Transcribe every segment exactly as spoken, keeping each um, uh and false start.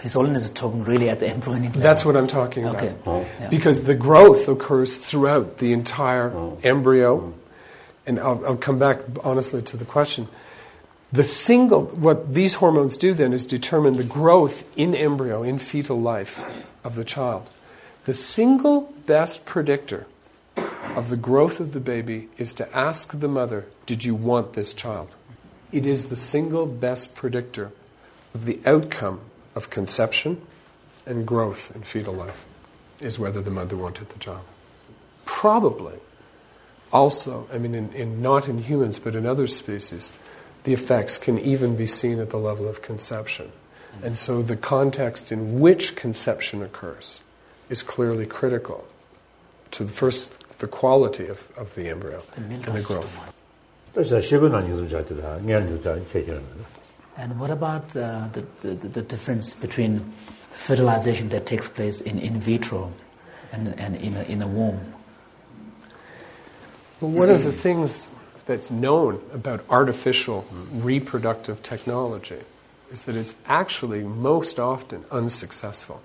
His Holiness is talking really at the embryonic level. That's what I'm talking about. Okay. Oh. Yeah. Because the growth occurs throughout the entire oh. embryo. Oh. And I'll, I'll come back honestly to the question. The single, what these hormones do then is determine the growth in embryo, in fetal life of the child. The single best predictor of the growth of the baby is to ask the mother, did you want this child? It is the single best predictor of the outcome of conception and growth in fetal life, is whether the mother wanted the child. Probably, also, I mean, in, in not in humans, but in other species, the effects can even be seen at the level of conception. And so the context in which conception occurs is clearly critical to the first, the quality of, of the embryo and the growth. And what about uh, the, the, the difference between fertilization that takes place in in vitro and, and in, a, in a womb? Well, one of the things that's known about artificial reproductive technology is that it's actually most often unsuccessful.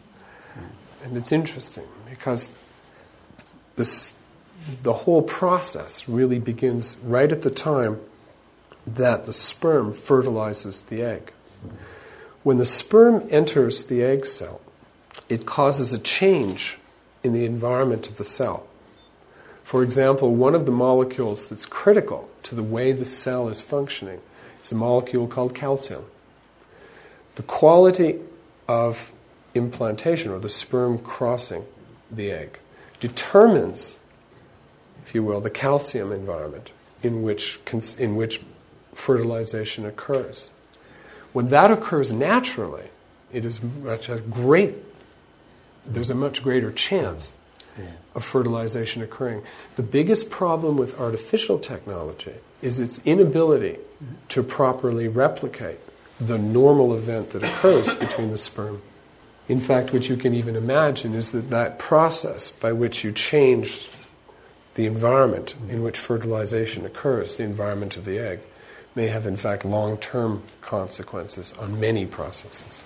And it's interesting because this, the whole process really begins right at the time that the sperm fertilizes the egg. When the sperm enters the egg cell, it causes a change in the environment of the cell. For example, one of the molecules that's critical to the way the cell is functioning is a molecule called calcium. The quality of implantation, or the sperm crossing the egg, determines, if you will, the calcium environment in which in which fertilization occurs. When that occurs naturally, it is much a great. There's a much greater chance of fertilization occurring. The biggest problem with artificial technology is its inability to properly replicate the normal event that occurs between the sperm. In fact, what you can even imagine is that that process by which you change the environment in which fertilization occurs, the environment of the egg, may have in fact long-term consequences on many processes.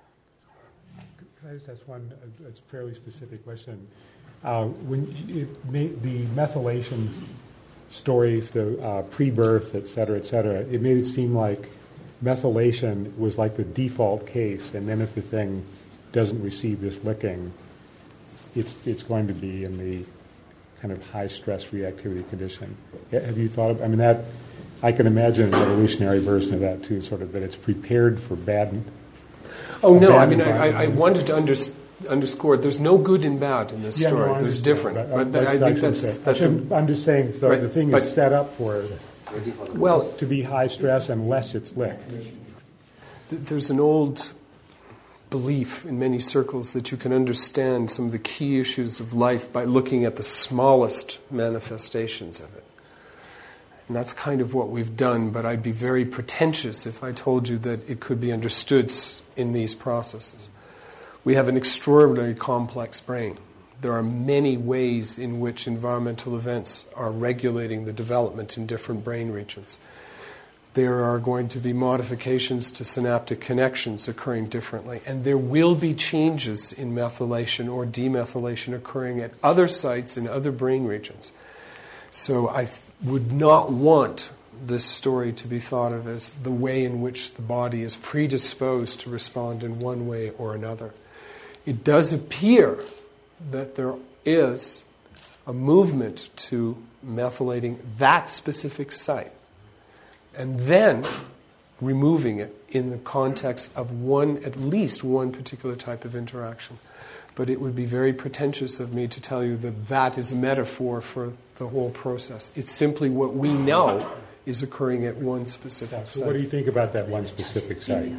Can I just ask one a fairly specific question? Uh, when it made the methylation stories, the uh, pre-birth, et cetera, et cetera, it made it seem like methylation was like the default case, and then if the thing doesn't receive this licking, it's it's going to be in the kind of high stress reactivity condition. Have you thought of? I mean, that I can imagine an evolutionary version of that too, sort of that it's prepared for bad. Oh no! I mean, I, I wanted to understand. Underscore, there's no good and bad in this yeah, story. No, there's different, but, but, but I think that's that's. A, I'm just saying, so right, the thing but, is set up for well to be high stress unless it's licked. There's an old belief in many circles that you can understand some of the key issues of life by looking at the smallest manifestations of it. And that's kind of what we've done, but I'd be very pretentious if I told you that it could be understood in these processes. We have an extraordinarily complex brain. There are many ways in which environmental events are regulating the development in different brain regions. There are going to be modifications to synaptic connections occurring differently, and there will be changes in methylation or demethylation occurring at other sites in other brain regions. So I th- would not want this story to be thought of as the way in which the body is predisposed to respond in one way or another. It does appear that there is a movement to methylating that specific site and then removing it in the context of one, at least one particular type of interaction. But it would be very pretentious of me to tell you that that is a metaphor for the whole process. It's simply what we know is occurring at one specific yeah, so site. What do you think about that one specific site?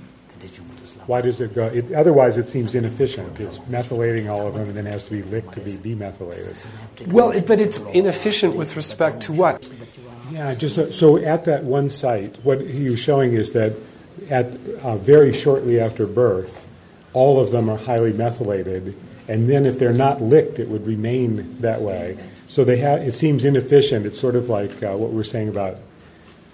Why does it go? It, otherwise, it seems inefficient. It's methylating all of them and then has to be licked to be demethylated. Well, it, but it's inefficient with respect to what? Yeah, just so, so at that one site, what he was showing is that at uh, very shortly after birth, all of them are highly methylated, and then if they're not licked, it would remain that way. So they have. It seems inefficient. It's sort of like uh, what we were saying about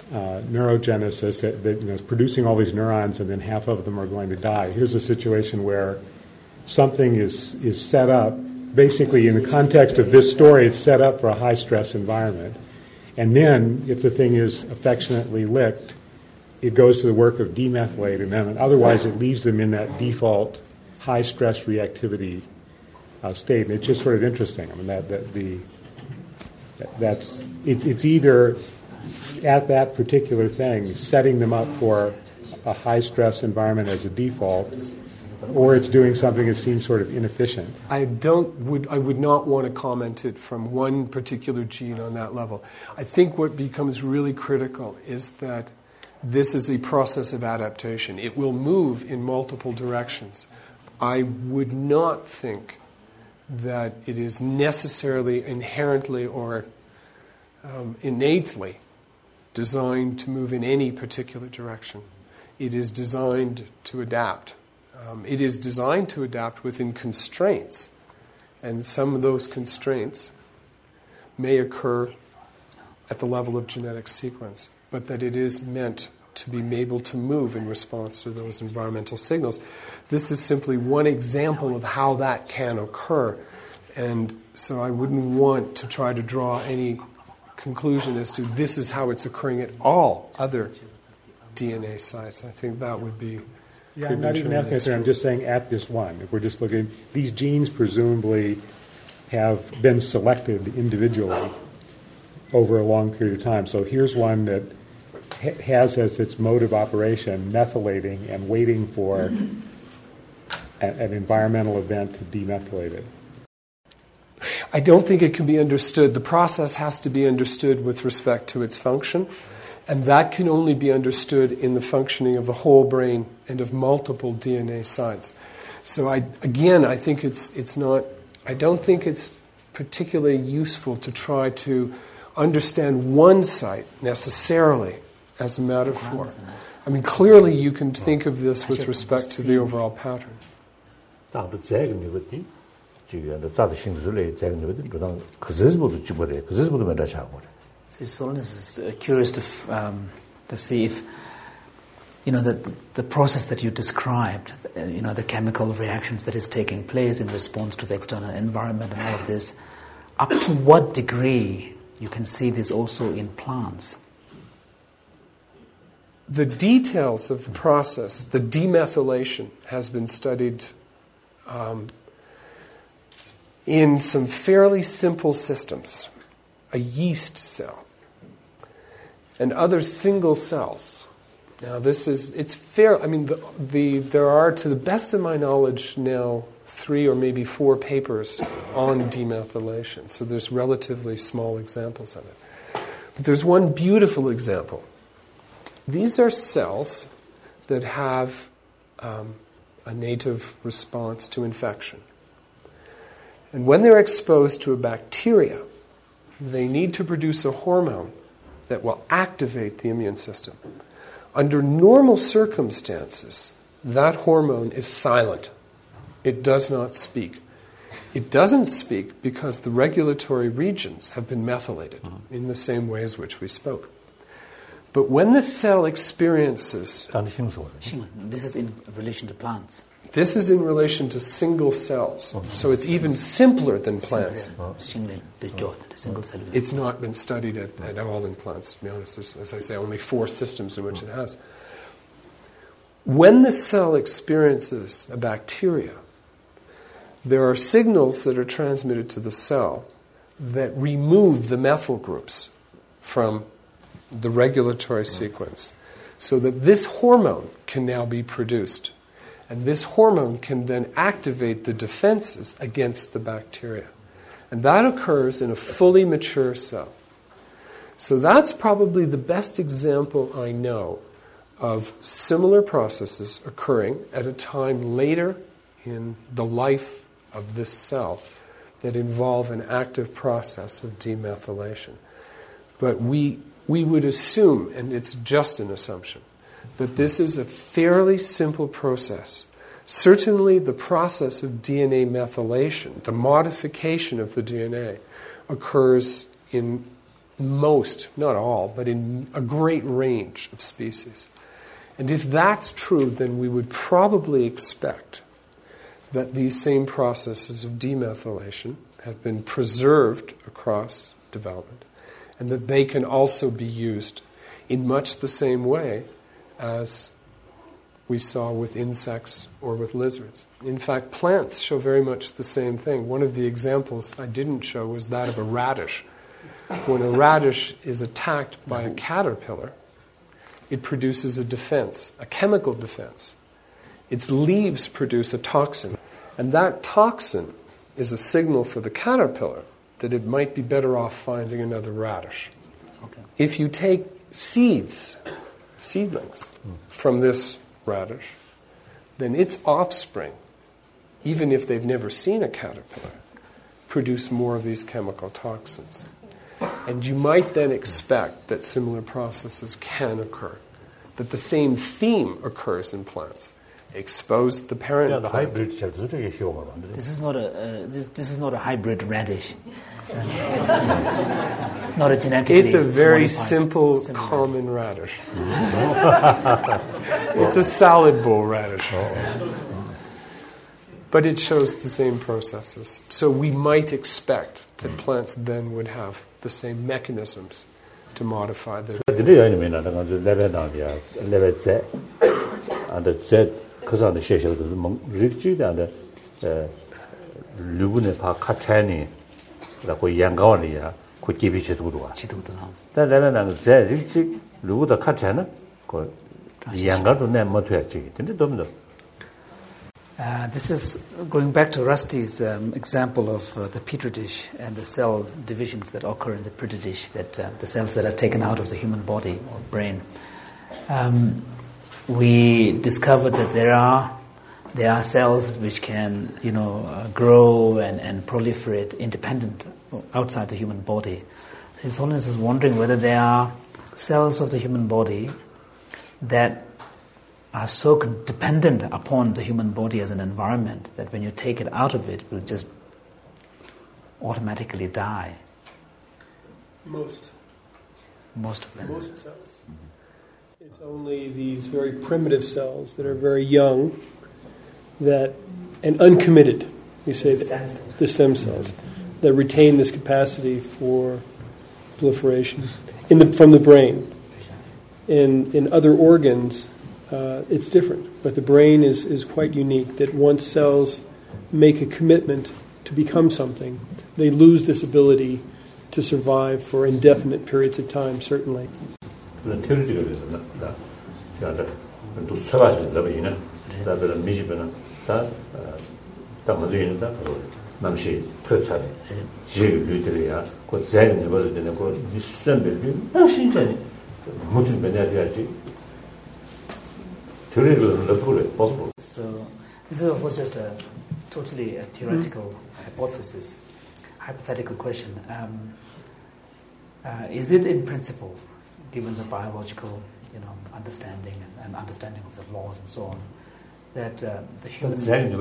uh, neurogenesis that, that you know, is producing all these neurons, and then half of them are going to die. Here's a situation where something is is set up. Basically, in the context of this story, it's set up for a high-stress environment. And then, if the thing is affectionately licked, it goes to the work of demethylate, and then otherwise it leaves them in that default high-stress reactivity uh, state. And it's just sort of interesting. I mean, that, that the that, that's it, it's either at that particular thing setting them up for a high-stress environment as a default, or it's doing something that seems sort of inefficient. I don't would I would not want to comment it from one particular gene on that level. I think what becomes really critical is that this is a process of adaptation. It will move in multiple directions. I would not think that it is necessarily inherently or um, innately designed to move in any particular direction. It is designed to adapt. Um, it is designed to adapt within constraints, and some of those constraints may occur at the level of genetic sequence, but that it is meant to be able to move in response to those environmental signals. This is simply one example of how that can occur, and so I wouldn't want to try to draw any conclusion as to this is how it's occurring at all other D N A sites. I think that would be Yeah, I'm not even asking concern. I'm just saying at this one. If we're just looking, these genes presumably have been selected individually over a long period of time. So here's one that ha- has as its mode of operation methylating and waiting for a, an environmental event to demethylate it. I don't think it can be understood. The process has to be understood with respect to its function. And that can only be understood in the functioning of the whole brain and of multiple D N A sites. So I, again, I think it's it's not, I don't think it's particularly useful to try to understand one site necessarily as a metaphor. I mean, clearly you can think of this with respect to the overall pattern. His Holiness is uh, curious to f- um, to see if, you know, the, the the process that you described, uh, you know, the chemical reactions that is taking place in response to the external environment and all of this, up to what degree you can see this also in plants? The details of the process, the demethylation, has been studied um, in some fairly simple systems. A yeast cell and other single cells. Now this is, it's fair, I mean, the, the there are, to the best of my knowledge now, three or maybe four papers on demethylation. So there's relatively small examples of it. But there's one beautiful example. These are cells that have um, a native response to infection. And when they're exposed to a bacteria, they need to produce a hormone that will activate the immune system. Under normal circumstances, that hormone is silent. It does not speak. It doesn't speak because the regulatory regions have been methylated mm-hmm. in the same way as which we spoke. But when the cell experiences... This is in relation to plants. This is in relation to single cells. So it's even simpler than plants. It's not been studied at, at all in plants, to be honest. There's, as I say, only four systems in which it has. When the cell experiences a bacteria, there are signals that are transmitted to the cell that remove the methyl groups from the regulatory sequence so that this hormone can now be produced. And this hormone can then activate the defenses against the bacteria. And that occurs in a fully mature cell. So that's probably the best example I know of similar processes occurring at a time later in the life of this cell that involve an active process of demethylation. But we, we would assume, and it's just an assumption, that this is a fairly simple process. Certainly the process of D N A methylation, the modification of the D N A, occurs in most, not all, but in a great range of species. And if that's true, then we would probably expect that these same processes of demethylation have been preserved across development, and that they can also be used in much the same way as we saw with insects or with lizards. In fact, plants show very much the same thing. One of the examples I didn't show was that of a radish. When a radish is attacked by a caterpillar, it produces a defense, a chemical defense. Its leaves produce a toxin, and that toxin is a signal for the caterpillar that it might be better off finding another radish. Okay. If you take seeds, seedlings, mm. from this radish, then its offspring, even if they've never seen a caterpillar, produce more of these chemical toxins. And you might then expect that similar processes can occur, that the same theme occurs in plants. Expose the parent yeah, the plant. hybrid this is not a uh, this, this is not a hybrid radish. Not a genetically It's a very modified, simple, common radish. It's a salad bowl radish. But it shows the same processes. So we might expect that plants then would have the same mechanisms to modify their... Uh, this is going back to Rusty's um, example of uh, the petri dish and the cell divisions that occur in the petri dish, that uh, the cells that are taken out of the human body or brain. Um, we discovered that there are there are cells which can, you know, uh, grow and, and proliferate independent outside the human body. So His Holiness is wondering whether there are cells of the human body that are so dependent upon the human body as an environment that when you take it out of it, it will just automatically die. Most. Most of them. Most cells. Mm-hmm. It's only these very primitive cells that are very young, that and uncommitted. We say the stem that, the stem cells that retain this capacity for proliferation in the from the brain. In in other organs. Uh, it's different, but the brain is, is quite unique, that once cells make a commitment to become something, they lose this ability to survive for indefinite periods of time, certainly. So this is of course just a totally a theoretical mm-hmm. hypothesis, hypothetical question. Um, uh, is it in principle, given the biological, you know, understanding and, and understanding of the laws and so on, that uh, the human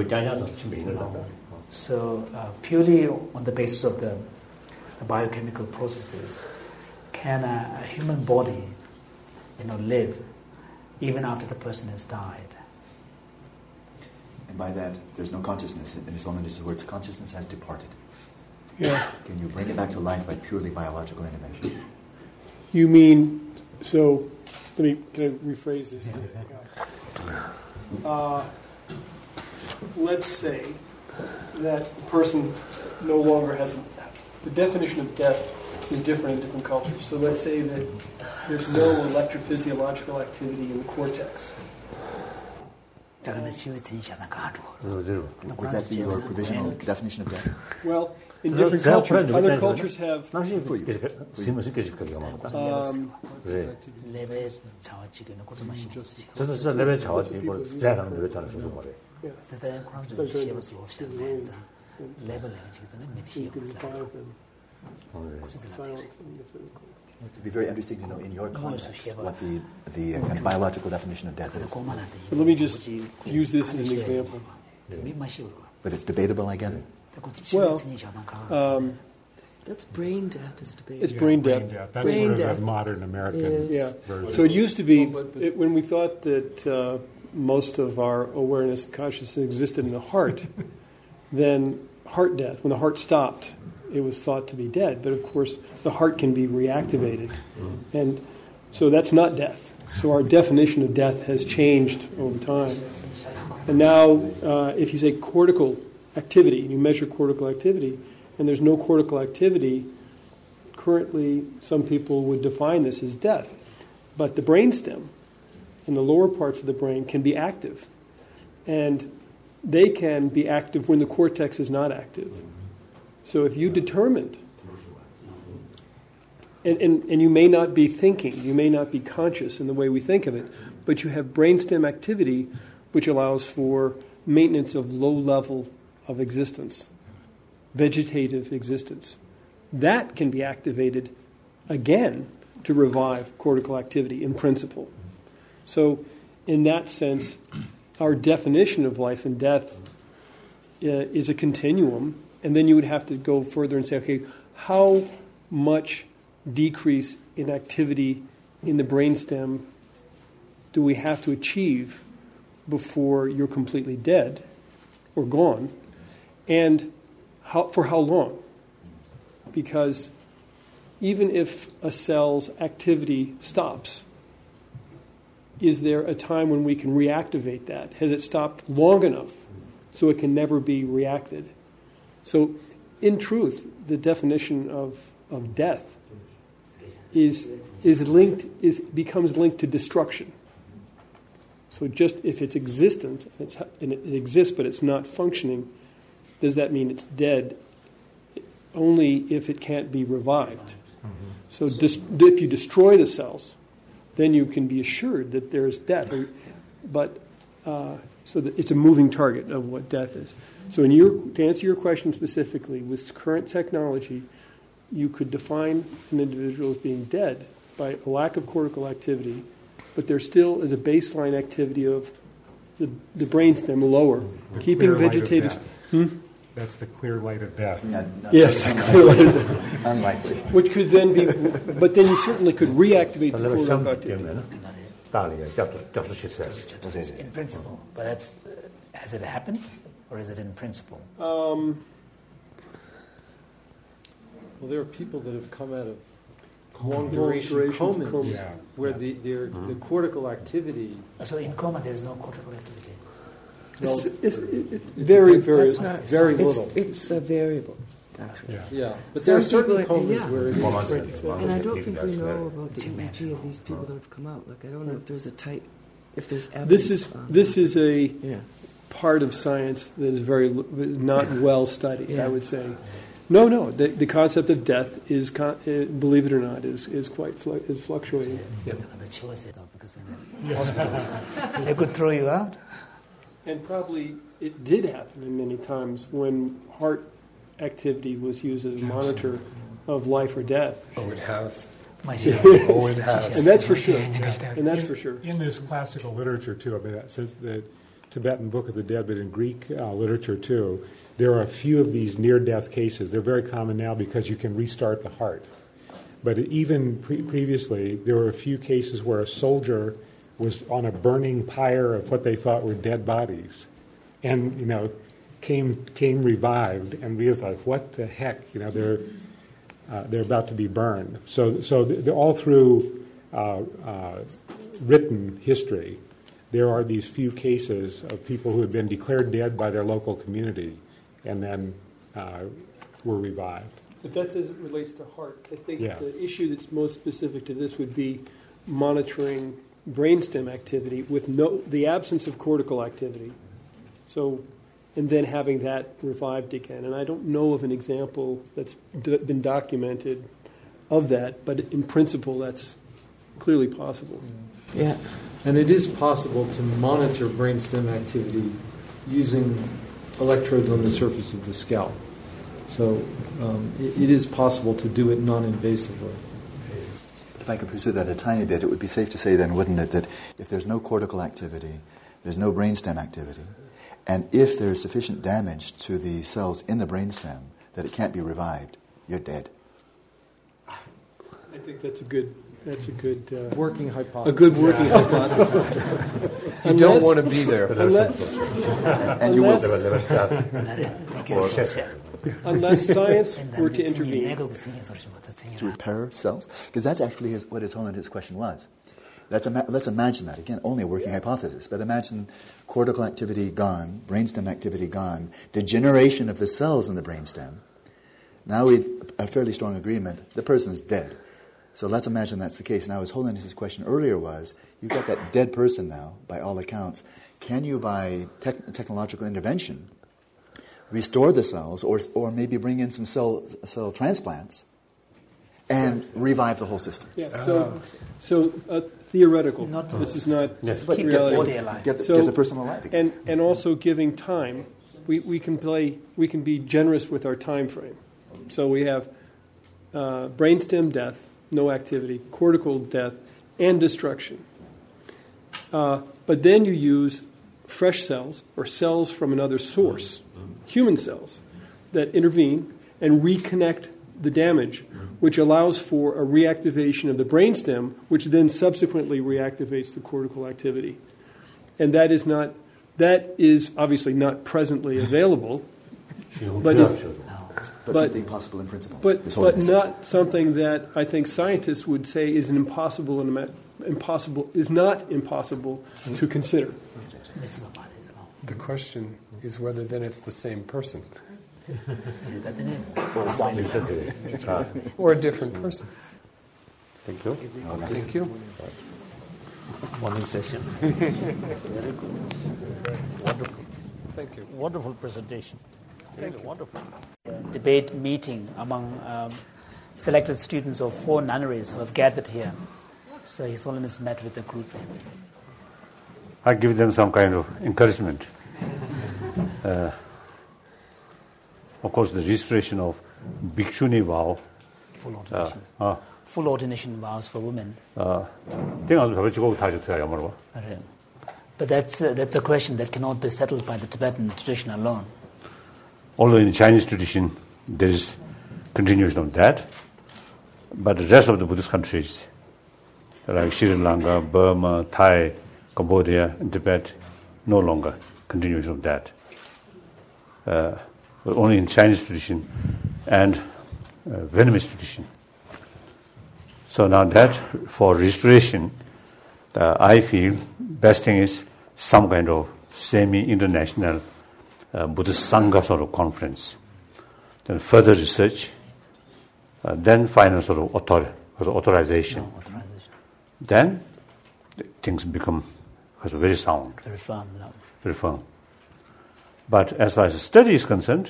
so uh, purely on the basis of the, the biochemical processes, can a, a human body, you know, live even after the person has died? And by that, there's no consciousness. In His Holiness's words, consciousness has departed. Yeah. Can you bring it back to life by purely biological intervention? You mean, so, let me, can I rephrase this? Uh, let's say that a person no longer has, a, the definition of death is different in different cultures. So let's say that there's no electrophysiological activity in the cortex. Would that be your provisional definition of death? Well, in different cultures, other cultures have... Um, It would be very interesting to know in your context what the, the uh, kind of biological definition of death is. But let me just use this as an example. But it's debatable again? Well, um, That's brain death is debatable. It's Yeah, brain death. That's Brain sort of death the modern American is- Yeah. version. So it used to be, it, when we thought that uh, most of our awareness and consciousness existed in the heart, then heart death, when the heart stopped, it was thought to be dead. But of course, the heart can be reactivated. And so that's not death. So our definition of death has changed over time. And now, uh, if you say cortical activity, you measure cortical activity, and there's no cortical activity, currently some people would define this as death. But the brainstem and the lower parts of the brain can be active. And they can be active when the cortex is not active. So if you determined, and, and, and you may not be thinking, you may not be conscious in the way we think of it, but you have brainstem activity which allows for maintenance of low level of existence, vegetative existence. That can be activated again to revive cortical activity in principle. So in that sense, our definition of life and death uh, is a continuum, and then you would have to go further and say, okay, how much decrease in activity in the brainstem do we have to achieve before you're completely dead or gone, and how, for how long? Because even if a cell's activity stops, is there a time when we can reactivate that? Has it stopped long enough so it can never be reacted? So, in truth, the definition of, of death is is linked is becomes linked to destruction. So, just if it's existent and, it's, and it exists but it's not functioning, does that mean it's dead? Only if it can't be revived. Mm-hmm. So, dis- if you destroy the cells, then you can be assured that there's death. But uh, so that it's a moving target of what death is. So, in your, to answer your question specifically, with current technology, you could define an individual as being dead by a lack of cortical activity, but there still is a baseline activity of the, the brainstem lower, The keeping clear light of vegetative. death. Hmm? That's the clear light of death. Yeah, no, Yes, clear light of death. unlikely. Which could then be, but then you certainly could reactivate the cortical activity. In principle, but that's has it happened, or is it in principle? Um, Well, there are people that have come out of long Long duration durations of comas coma. Yeah. where the, their, the cortical activity. So in coma, there is no cortical activity. It's, it's, it's very, very, That's not, very it's, little. It's a variable, actually. Yeah. Yeah, but Some there are certain people- comas yeah. where it is. And I don't think we know about the E E G of these people that have come out. Like, I don't know if there's a type, if there's evidence. This is on- this is a Yeah. part of science that is very l- not well studied. Yeah. I would say. No, no. The, the concept of death is, con- uh, believe it or not, is is quite flu- is fluctuating. The choice is though, because in the hospitals they could throw you out. And probably it did happen in many times when heart activity was used as a monitor of life or death. Oh, it has. Oh, it has. And that's for sure. And that's for sure. In this classical literature, too, I mean, since the Tibetan Book of the Dead, but in Greek uh, literature, too, there are a few of these near-death cases. They're very common now because you can restart the heart. But even pre- previously, there were a few cases where a soldier was on a burning pyre of what they thought were dead bodies, and you know, came came revived, and we was like, what the heck? You know, they're uh, they're about to be burned. So so they're all through uh, uh, written history, there are these few cases of people who had been declared dead by their local community, and then uh, were revived. But that's as it relates to heart. I think Yeah. the issue that's most specific to this would be monitoring brainstem activity with no the absence of cortical activity. So, and then having that revived again. And I don't know of an example that's d- been documented of that, but in principle, that's clearly possible. Yeah. And it is possible to monitor brainstem activity using electrodes on the surface of the scalp. So um, it, it is possible to do it non-invasively. If I could pursue that a tiny bit, it would be safe to say then, wouldn't it, that if there's no cortical activity, there's no brainstem activity, and if there's sufficient damage to the cells in the brainstem that it can't be revived, you're dead. think that's a good. That's a good uh, working hypothesis. A good working hypothesis. You don't want to be there. Unless, And you will. unless science were to intervene. To repair cells? Because that's actually his, what his Holiness question was. Let's, ima- let's imagine that. Again, only a working hypothesis. But imagine cortical activity gone, brainstem activity gone, degeneration of the cells in the brainstem. Now we a fairly strong agreement, the person's dead. So let's imagine that's the case. Now his Holiness's question earlier was, you've got that dead person now, by all accounts. Can you, by tech- technological intervention, restore the cells, or or maybe bring in some cell cell transplants, and revive the whole system? Yeah. So, so uh, theoretical. Not this is not Yes, but keep the reality. body alive. Get the, So- get the person alive again. And and also giving time. We we can play. We can be generous with our time frame. So we have uh, brainstem death, no activity, cortical death, and destruction. Uh, but then you use fresh cells or cells from another source, human cells, that intervene and reconnect the damage, which allows for a reactivation of the brainstem, which then subsequently reactivates the cortical activity. And that is not, that is obviously not presently available, but it's, But, but- something possible in principle. but, His but Holiness said. not something that I think scientists would say is an impossible and ima- impossible is not impossible to consider. The question is whether then it's the same person or a different person. Thank you. Oh, that's- Thank you. Morning session. Very good. Wonderful. Thank you. Wonderful presentation. Really wonderful. Debate meeting among um, selected students of four nunneries who have gathered here. So His Holiness met with the group. I give them some kind of encouragement. Uh, of course, the registration of Bhikshuni vow. Full Uh, ordination. uh, Full ordination vows for women. uh, 땡 아주 가르치고 다시 돼야 말고. But that's uh, that's a question that cannot be settled by the Tibetan tradition alone. Although in the Chinese tradition there is continuation of that, but the rest of the Buddhist countries, like Sri Lanka, Burma, Thai, Cambodia, and Tibet, no longer continuation of that. Uh, but only in Chinese tradition and uh, Vietnamese tradition. So now that for restoration, uh, I feel best thing is some kind of semi-international uh, Buddhist Sangha sort of conference. Then further research, uh, then final sort of author, authorization. No authorization. Then th- things become very sound, Very firm. No. very firm. But as far as the study is concerned,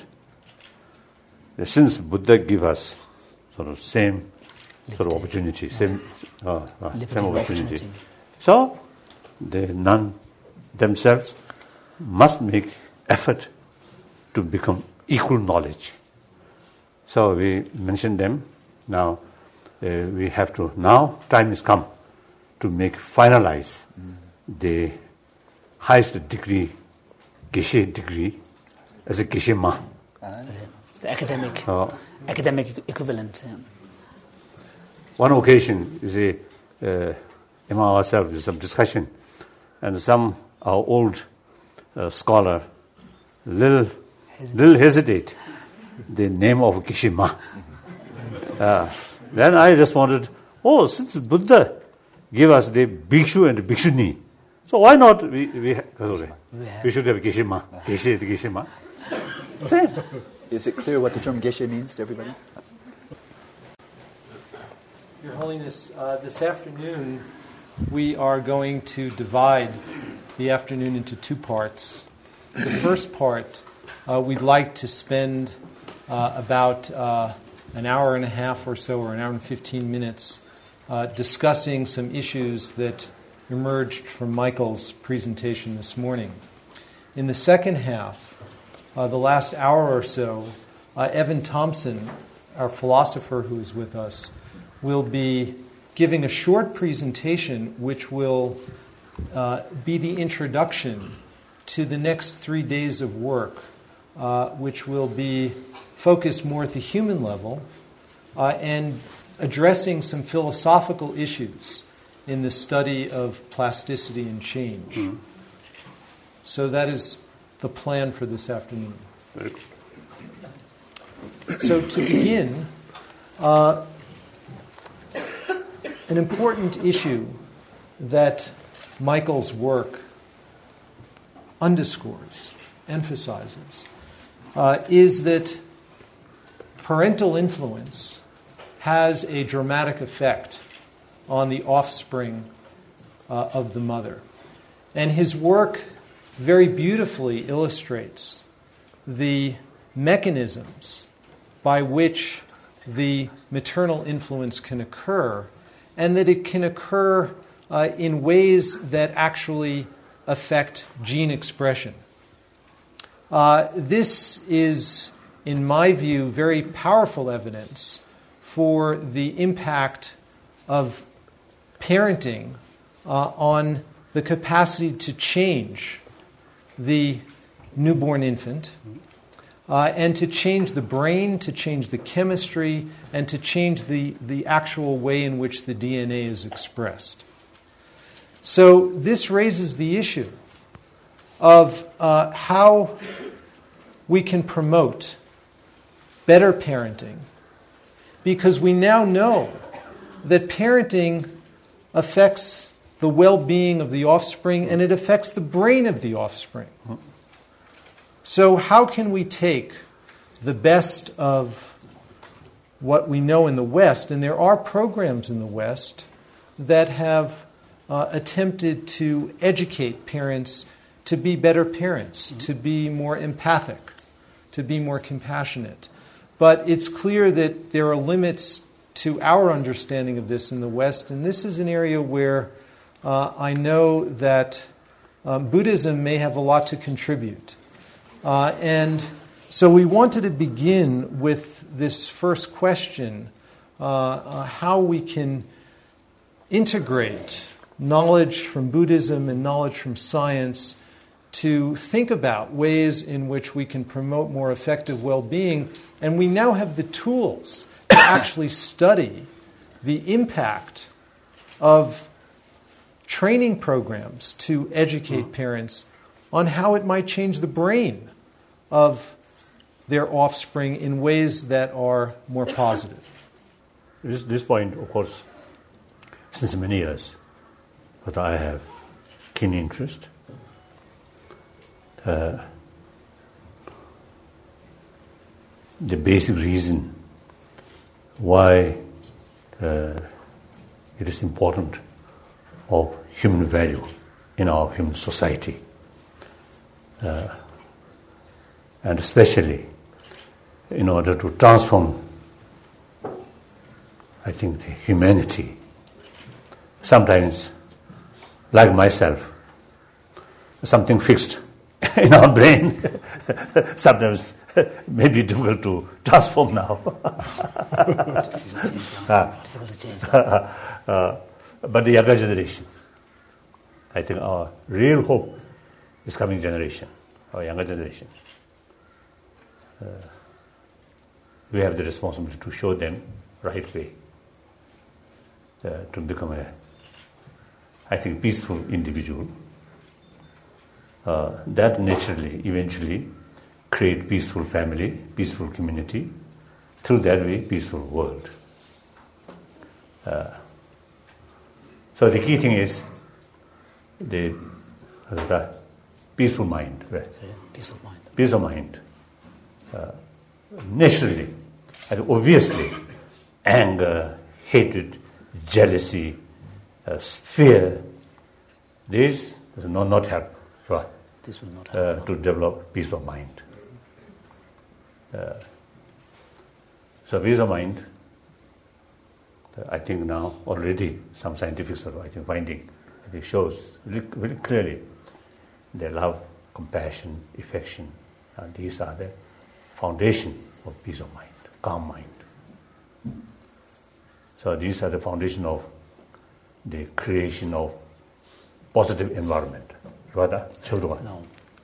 since Buddha give us sort of same sort of opportunity, same uh, uh, Liberty same of opportunity. opportunity. So the nun themselves must make effort to become equal knowledge. So we mentioned them. Now uh, we have to. Now time has come to make finalize mm. the highest degree, Geshe degree, as a Geshe Ma. It's the academic Uh, academic equivalent. Yeah. One occasion, you see, uh, among ourselves, there's some discussion, and some our old uh, scholar, little, little hesitate, the name of Geshe Ma. Uh, then I responded, oh, since Buddha gave us the Bhikshu and the Bhikshuni, so why not we we, sorry, we should have Geshe Ma, Geshe, Geshe Ma. Same. Is it clear what the term Geshe means to everybody? Your Holiness, uh, this afternoon we are going to divide the afternoon into two parts. The first part, uh, we'd like to spend uh, about uh, an hour and a half or so, or an hour and fifteen minutes, uh, discussing some issues that emerged from Michael's presentation this morning. In the second half, uh, the last hour or so, uh, Evan Thompson, our philosopher who is with us, will be giving a short presentation which will uh, be the introduction to the next three days of work, uh, which will be focused more at the human level uh, and addressing some philosophical issues in the study of plasticity and change. Mm-hmm. So that is the plan for this afternoon. Very good. So to begin, uh, an important issue that Michael's work underscores, emphasizes, uh, is that parental influence has a dramatic effect on the offspring uh, of the mother. And his work very beautifully illustrates the mechanisms by which the maternal influence can occur, and that it can occur uh, in ways that actually affect gene expression. Uh, this is, in my view, very powerful evidence for the impact of parenting uh, on the capacity to change the newborn infant, uh, and to change the brain, to change the chemistry, and to change the, the actual way in which the D N A is expressed. So this raises the issue of uh, how we can promote better parenting, because we now know that parenting affects the well-being of the offspring, and it affects the brain of the offspring. So how can we take the best of what we know in the West, and there are programs in the West that have uh, attempted to educate parents to be better parents, mm-hmm. to be more empathic, to be more compassionate. But it's clear that there are limits to our understanding of this in the West, and this is an area where uh, I know that um, Buddhism may have a lot to contribute. Uh, and so we wanted to begin with this first question, uh, uh, how we can integrate knowledge from Buddhism and knowledge from science to think about ways in which we can promote more effective well-being. And we now have the tools to actually study the impact of training programs to educate parents on how it might change the brain of their offspring in ways that are more positive. This, this point, of course, since many years, but I have keen interest. Uh, the basic reason why uh, it is important of human value in our human society. Uh, and especially in order to transform, I think, the humanity. Sometimes, like myself, something fixed in our brain sometimes may be difficult to transform now. uh, but the younger generation, I think our real hope is coming generation, our younger generation. Uh, we have the responsibility to show them right way uh, to become a, I think, peaceful individual. Uh, that naturally, eventually, create peaceful family, peaceful community, through that way, peaceful world. Uh, so the key thing is the, the peaceful mind. Right? Yeah, peaceful mind. Peaceful mind. Uh, naturally, and obviously, anger, hatred, jealousy, uh, fear, these does not, not help. Right? This will not help. Uh, to develop peace of mind. Uh, so peace of mind, uh, I think now already some scientific sort of, I think, finding, I think shows very, very clearly their love, compassion, affection, and these are the foundation of peace of mind, calm mind. So these are the foundation of the creation of positive environment. No.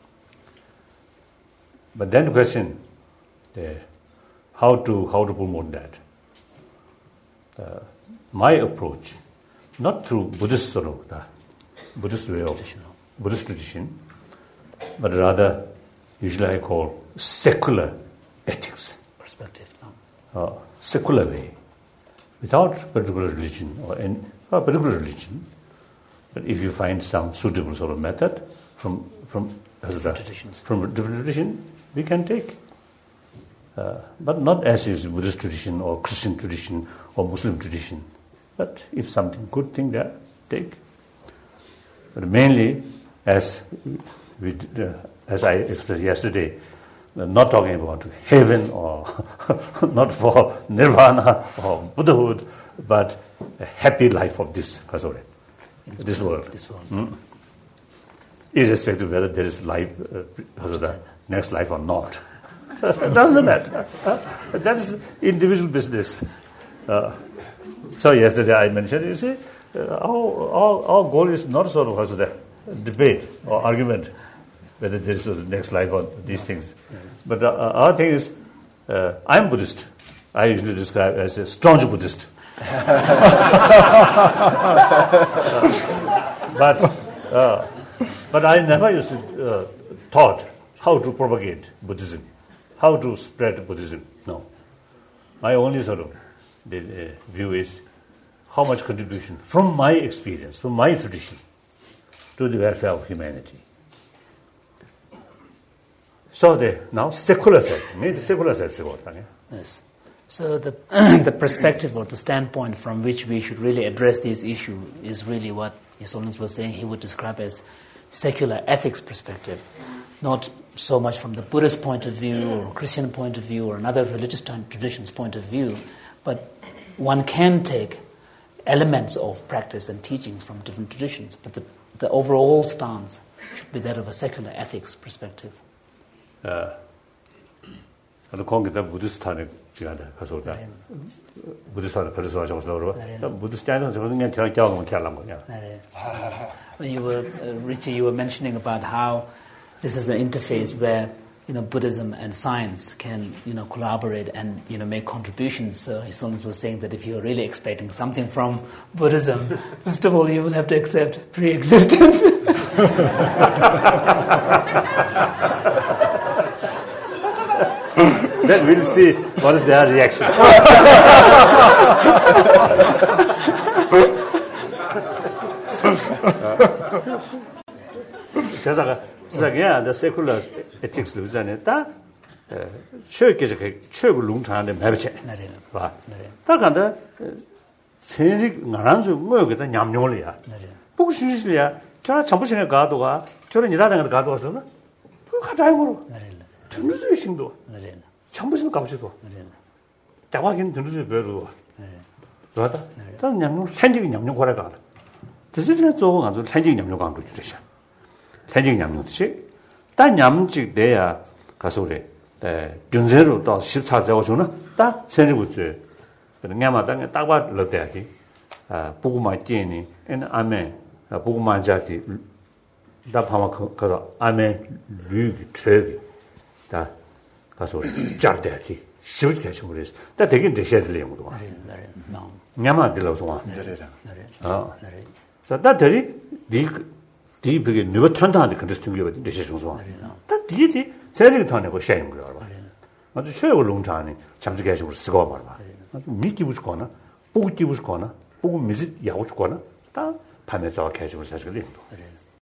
But then the question, uh, how to how to promote that? uh, my approach, not through Buddhist sort of the Buddhist way of Buddhist tradition, but rather usually I call secular ethics. Perspective, no? Uh, secular way, without particular religion or any or particular religion. But if you find some suitable sort of method from from different traditions, from different tradition, we can take. Uh, but not as is Buddhist tradition or Christian tradition or Muslim tradition. But if something good thing there, take. But mainly, as we, uh, as I expressed yesterday, we're not talking about heaven or not for nirvana or Buddhahood, but a happy life of this kasore, this world. This world. Mm? Irrespective of whether there is life, uh, next life or not. It doesn't matter. That is individual business. Uh, so yesterday I mentioned, you see, uh, our, our, our goal is not sort of also the debate or argument whether there is a next life or these things. But uh, our thing is, uh, I'm Buddhist. I usually describe as a staunch Buddhist. uh, but uh, but I never used to, uh, taught how to propagate Buddhism, how to spread Buddhism. No. My only sort of the, uh, view is how much contribution from my experience, from my tradition, to the welfare of humanity. So the now secular side, the secular side. Yes. So the the perspective or the standpoint from which we should really address this issue is really what His Holiness was saying. He would describe as secular ethics perspective, not so much from the Buddhist point of view or Christian point of view or another religious tradition's point of view, but one can take elements of practice and teachings from different traditions, but the, the overall stance should be that of a secular ethics perspective. Uh, 거기다 부디스탄에 비하다 가서다 부디스탄에 그래서 가서 그러고 부디스탄은 저거는 그냥 그냥 경험을 하는 거냐. When you were uh, Richie, you were mentioning about how this is an interface where you know Buddhism and science can you know collaborate and you know make contributions. So His Holiness was saying that if you're really expecting something from Buddhism, first of all you will have to accept pre-existence. Then we'll see what is their reaction. 제가 제가 the secular ethics 루잖아요. 다 최적의 최고 농산의 매비체. 봐. 다 간다. 세직 나란주 뭐여기다 냠뇽을이야. 보고 싶으시리야. 저나 전부신에 가도가 저런 이다당에 가도가서는 그 가장 거로. 등주의 신도. 전부신 가보시도. 대화긴 등주의 배로. 그러다. 또 냠뇽 현직이 냠뇽 거래가. 드스는 조금 아주 현직이 냠뇽 강도 주셔. 현직이 냠뇽듯이 딴 냠직 내야 가서 그래. 네, 변세로 또 십사 자고 주는 딱 생리부터. 그냥 땅에 딱 봐를 돼야지. 아, 보고만 뛰니. 엔 아메. 보고만 자티. 다 파마 가서 아메 류기 최기. 다 가서 잘 돼야지. 쉽게 해서 그래서. 다 되긴 되셔야 될 용도. 냐마 들어서 와. 아. 그래서 다 들이 네 디 그게 누가 탄탄한데 근데 스팅겨 되셔 중소. 다 디디 세리가 타내고 샤인 거야. 아주 최고 농장이 잠시 계속 쓰고 말아. 아주 미끼 붙거나 보고 끼 붙거나 보고 미지 야고 죽거나 다 밤에 저 계속 사실 그래.